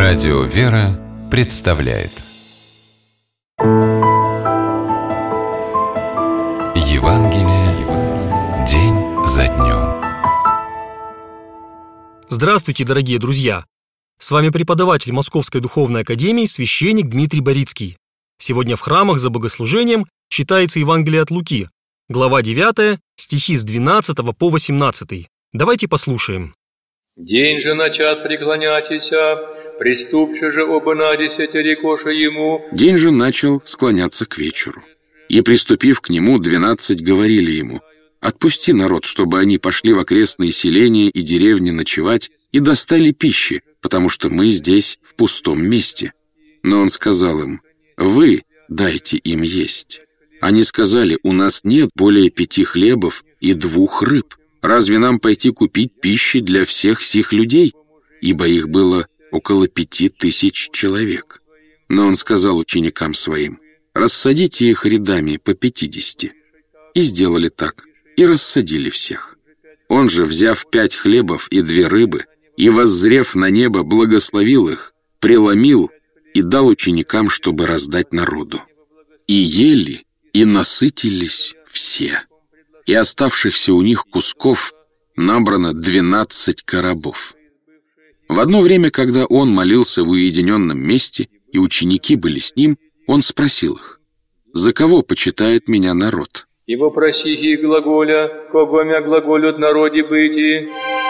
Радио «Вера» представляет Евангелие день за днем. Здравствуйте, дорогие друзья! С вами преподаватель Московской Духовной Академии, священник Дмитрий Борицкий. Сегодня в храмах за богослужением читается Евангелие от Луки, глава 9, стихи с 12 по 18. Давайте послушаем. «День же начат преклонятися, приступши же оба на десяти рекоша ему». День же начал склоняться к вечеру. И, приступив к нему, 12 говорили ему: «Отпусти народ, чтобы они пошли в окрестные селения и деревни ночевать и достали пищи, потому что мы здесь в пустом месте». Но он сказал им: «Вы дайте им есть». Они сказали: «У нас нет более 5 хлебов и 2 рыб. Разве нам пойти купить пищи для всех сих людей?» Ибо их было около 5000 человек. Но он сказал ученикам своим: «Рассадите их рядами по 50». И сделали так, и рассадили всех. Он же, взяв 5 хлебов и 2 рыбы, и, воззрев на небо, благословил их, преломил и дал ученикам, чтобы раздать народу. И ели, и насытились все. И оставшихся у них кусков набрано 12 коробов. В одно время, когда он молился в уединенном месте, и ученики были с ним, он спросил их: «За кого почитает меня народ?» «И вопроси их глаголя, кого мя глаголют народе быти».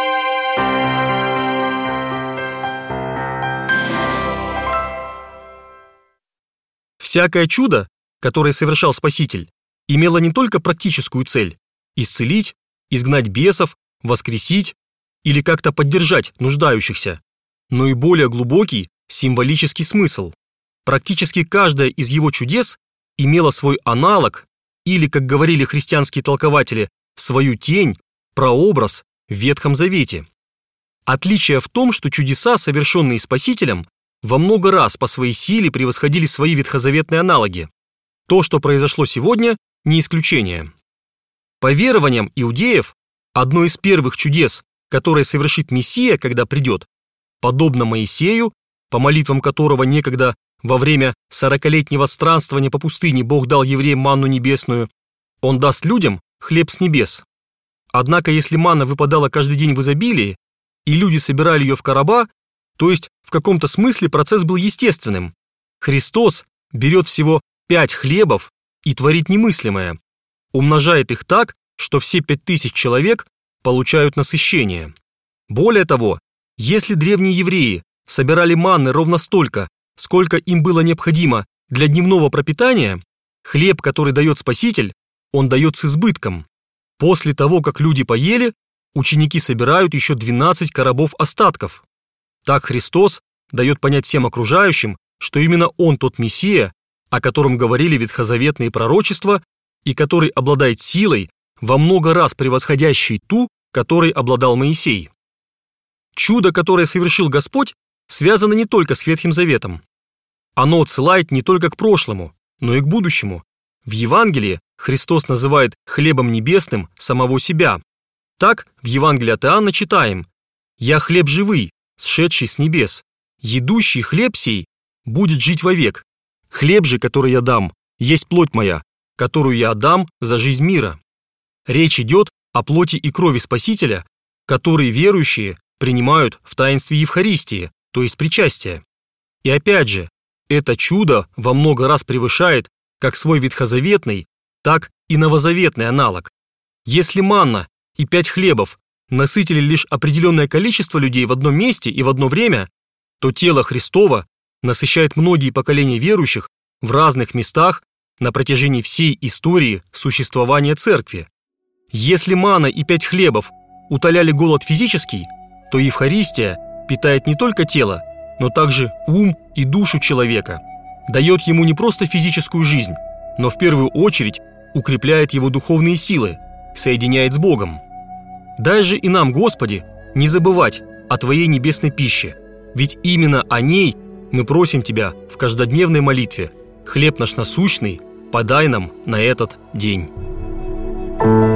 Всякое чудо, которое совершал Спаситель, имело не только практическую цель – исцелить, изгнать бесов, воскресить или как-то поддержать нуждающихся, но и более глубокий символический смысл. Практически каждое из его чудес имело свой аналог или, как говорили христианские толкователи, свою тень, прообраз в Ветхом Завете. Отличие в том, что чудеса, совершенные Спасителем, во много раз по своей силе превосходили свои ветхозаветные аналоги. То, что произошло сегодня, не исключение. По верованиям иудеев, одно из первых чудес, которое совершит Мессия, когда придет, подобно Моисею, по молитвам которого некогда во время 40-летнего странствования по пустыне Бог дал евреям манну небесную, он даст людям хлеб с небес. Однако, если манна выпадала каждый день в изобилии, и люди собирали ее в короба, то есть в каком-то смысле процесс был естественным. Христос берет всего 5 хлебов и творит немыслимое, умножает их так, что все 5000 человек получают насыщение. Более того, если древние евреи собирали манны ровно столько, сколько им было необходимо для дневного пропитания, хлеб, который дает Спаситель, он дает с избытком. После того, как люди поели, ученики собирают еще 12 коробов остатков. Так Христос дает понять всем окружающим, что именно Он тот Мессия, о котором говорили ветхозаветные пророчества, и который обладает силой, во много раз превосходящей ту, которой обладал Моисей. Чудо, которое совершил Господь, связано не только с Ветхим Заветом. Оно отсылает не только к прошлому, но и к будущему. В Евангелии Христос называет хлебом небесным самого себя. Так, в Евангелии от Иоанна читаем: «Я хлеб живый, сшедший с небес. Едущий хлеб сей будет жить вовек. Хлеб же, который я дам, есть плоть моя, которую я отдам за жизнь мира». Речь идет о плоти и крови Спасителя, которые верующие принимают в таинстве Евхаристии, то есть причастия. И опять же, это чудо во много раз превышает как свой ветхозаветный, так и новозаветный аналог. Если манна и 5 хлебов насытили лишь определенное количество людей в одном месте и в одно время, то тело Христово насыщает многие поколения верующих в разных местах на протяжении всей истории существования Церкви. Если манна и 5 хлебов утоляли голод физический, то Евхаристия питает не только тело, но также ум и душу человека, дает ему не просто физическую жизнь, но в первую очередь укрепляет его духовные силы, соединяет с Богом. Дай же и нам, Господи, не забывать о Твоей небесной пище, ведь именно о ней мы просим Тебя в каждодневной молитве: «Хлеб наш насущный подай нам на этот день».